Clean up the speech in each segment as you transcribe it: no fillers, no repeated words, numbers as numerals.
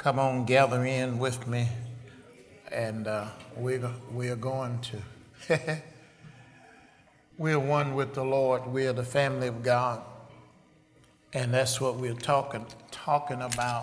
come on, gather in with me, and we're going to. We're one with the Lord. We're the family of God, and that's what we're talking about.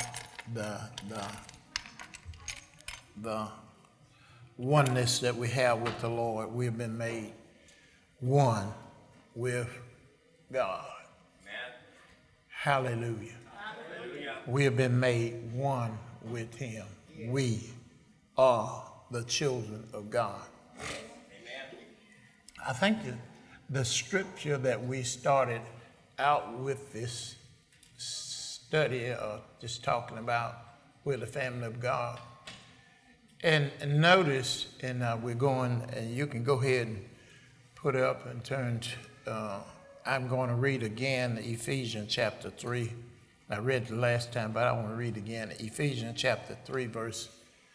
The oneness that we have with the Lord. We've been made one with God. Amen. Hallelujah. Hallelujah. We have been made one with Him. We are the children of God. Amen. I think the scripture that we started out with this study, just talking about we're the family of God. And notice, and we're going, and you can go ahead and put it up and turn to, I'm going to read again Ephesians chapter 3. I read it the last time, but I want to read again Ephesians chapter 3, verse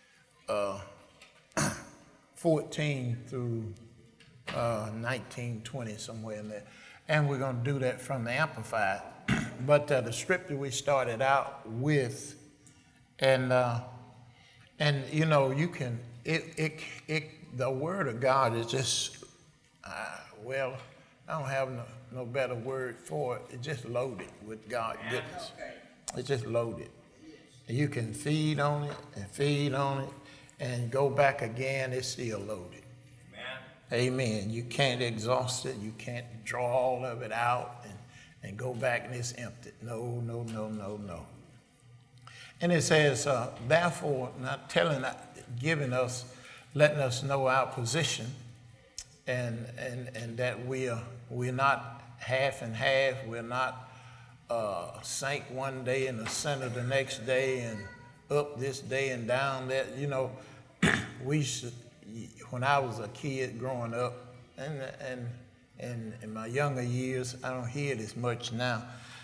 14 through 19, 20, somewhere in there. And we're going to do that from the Amplified. But the scripture we started out with, and you know, you can, the word of God is just, well, I don't have no better word for it. It's just loaded with God's goodness. It's just loaded. And you can feed on it and go back again, it's still loaded. Amen. You can't exhaust it. You can't draw all of it out and go back and it's empty. No. And it says, therefore, not letting us know our position, and that we're not half and half. We're not sank one day in the center the next day and up this day and down that. You know, we should. When I was a kid growing up, and in my younger years, I don't hear it as much now.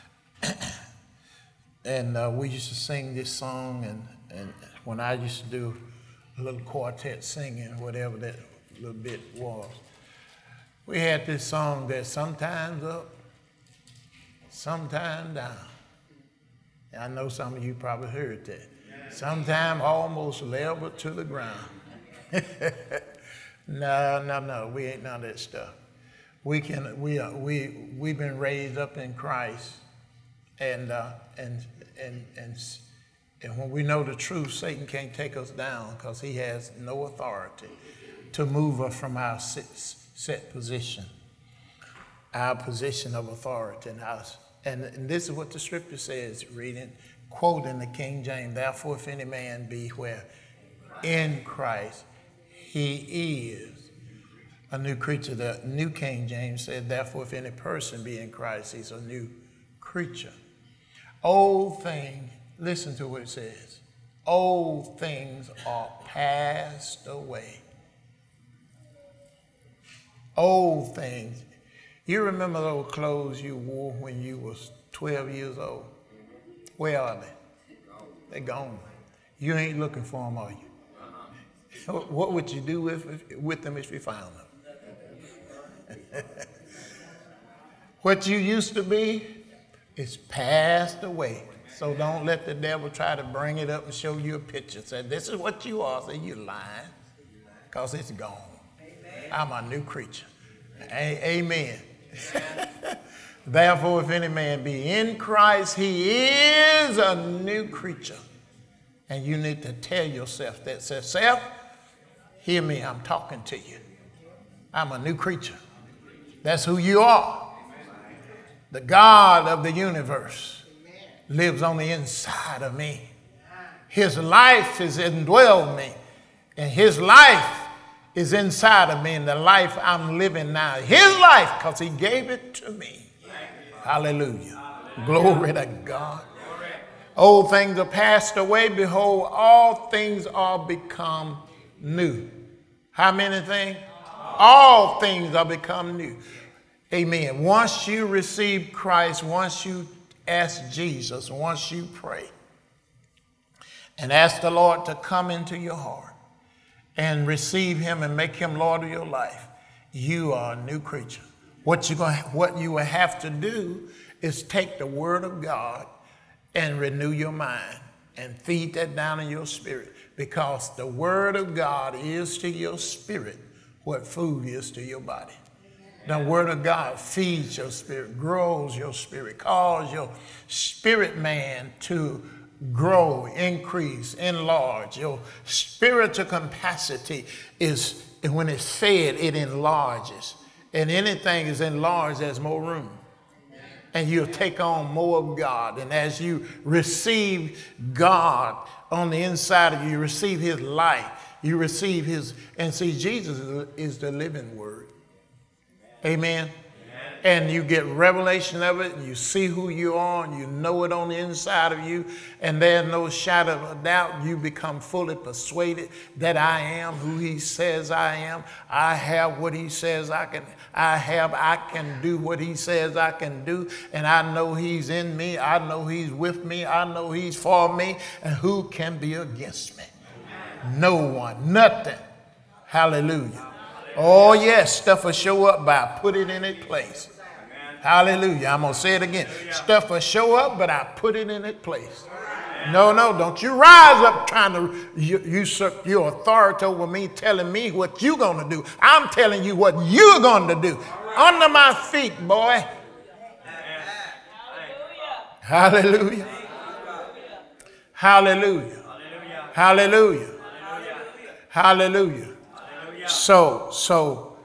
And we used to sing this song, and when I used to do a little quartet singing, whatever that little bit was, we had this song that sometimes up, sometimes down. And I know some of you probably heard that. Sometimes almost level to the ground. No, we ain't none of that stuff. We've been raised up in Christ, and when we know the truth, Satan can't take us down because he has no authority to move us from our set position, our position of authority in us. And this is what the scripture says, quoting the King James, therefore if any man be where? In Christ, he is a new creature. The New King James said, therefore if any person be in Christ, he's a new creature. Old thing, listen to what it says. Old things are passed away. Old things. You remember those clothes you wore when you was 12 years old? Where are they? They're gone. You ain't looking for them, are you? What would you do with them if you found them? What you used to be is passed away. So don't let the devil try to bring it up and show you a picture. Say, this is what you are. Say, you're lying, because it's gone. Amen. I'm a new creature. Amen. Therefore, if any man be in Christ, he is a new creature. And you need to tell yourself that. Say, self, hear me, I'm talking to you. I'm a new creature. That's who you are. The God of the universe lives on the inside of me. His life has indwelled me, and his life is inside of me, and the life I'm living now, his life, because he gave it to me. Hallelujah. Glory to God. Old things are passed away. Behold, all things are become new. How many things? All things are become new. Amen. Once you receive Christ, once you ask Jesus, once you pray and ask the Lord to come into your heart and receive him and make him Lord of your life, you are a new creature. What you will have to do is take the word of God and renew your mind and feed that down in your spirit, because the word of God is to your spirit what food is to your body. The word of God feeds your spirit, grows your spirit, causes your spirit man to grow, increase, enlarge. Your spiritual capacity is, when it's fed, it enlarges. And anything is enlarged, there's more room. And you'll take on more of God. And as you receive God on the inside of you, you receive his life, you receive his, and see, Jesus is the living word. Amen. And you get revelation of it, and you see who you are, and you know it on the inside of you, and there's no shadow of a doubt. You become fully persuaded that I am who he says I am. I have what he says I can do what he says I can do, and I know he's in me. I know he's with me. I know he's for me, and who can be against me? No one, nothing. Hallelujah. Oh, yes, stuff will show up, but I put it in its place. Hallelujah. I'm going to say it again. Stuff will show up, but I put it in its place. No, don't you rise up trying to usurp your authority over me, telling me what you're going to do. I'm telling you what you're going to do. Under my feet, boy. Hallelujah. Hallelujah. Hallelujah. Hallelujah. So